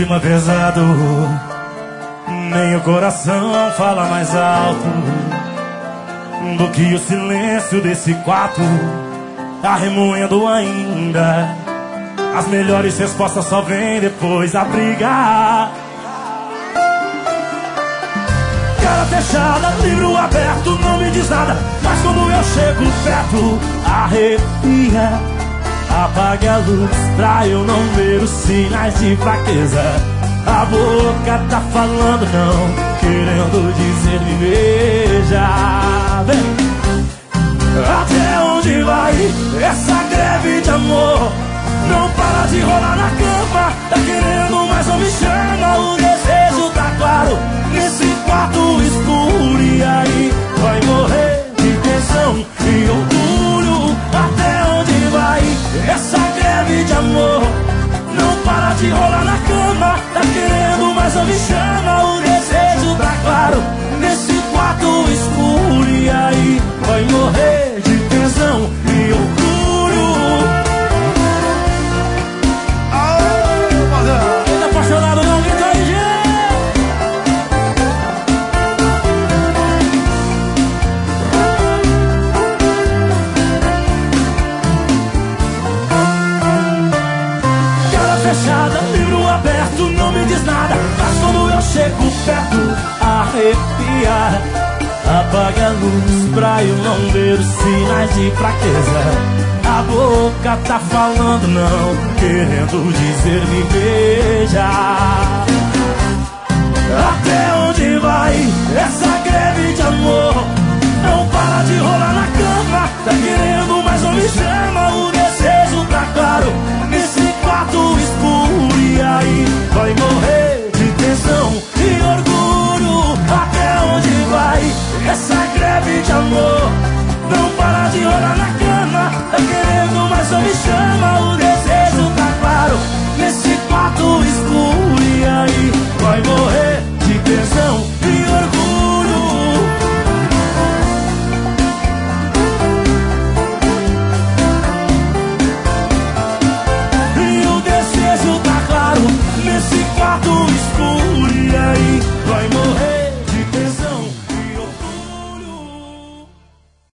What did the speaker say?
clima pesado, nem o coração fala mais alto do que o silêncio desse quarto, tá remoendo ainda. As melhores respostas só vêm depois da briga. Cara fechada, livro aberto, não me diz nada, mas quando eu chego perto, arrepia. Apague a luz pra eu não ver os sinais de fraqueza. A boca tá falando não, querendo dizer me beija. Vem. Até onde vai essa greve de amor? Não para de rolar na cama, tá querendo mas não me chama. O desejo tá claro nesse quarto escuro, e aí vai morrer de tensão e orgulho. Até onde vai essa greve de amor? Não para de rolar na cama, tá querendo mas não me chama. O desejo tá claro nesse quarto escuro, e aí vai morrer de tensão e orgulho. Quem tá apaixonado não grita aí, gente. Cara fechada, livro aberto, não me diz nada, mas quando eu chego perto, arrepia. Apaga a luz pra eu não ver os sinais de fraqueza. A boca tá falando não, querendo dizer me beija. Até onde vai essa greve de amor? Não para de rolar na cama, tá querendo mas não me chama.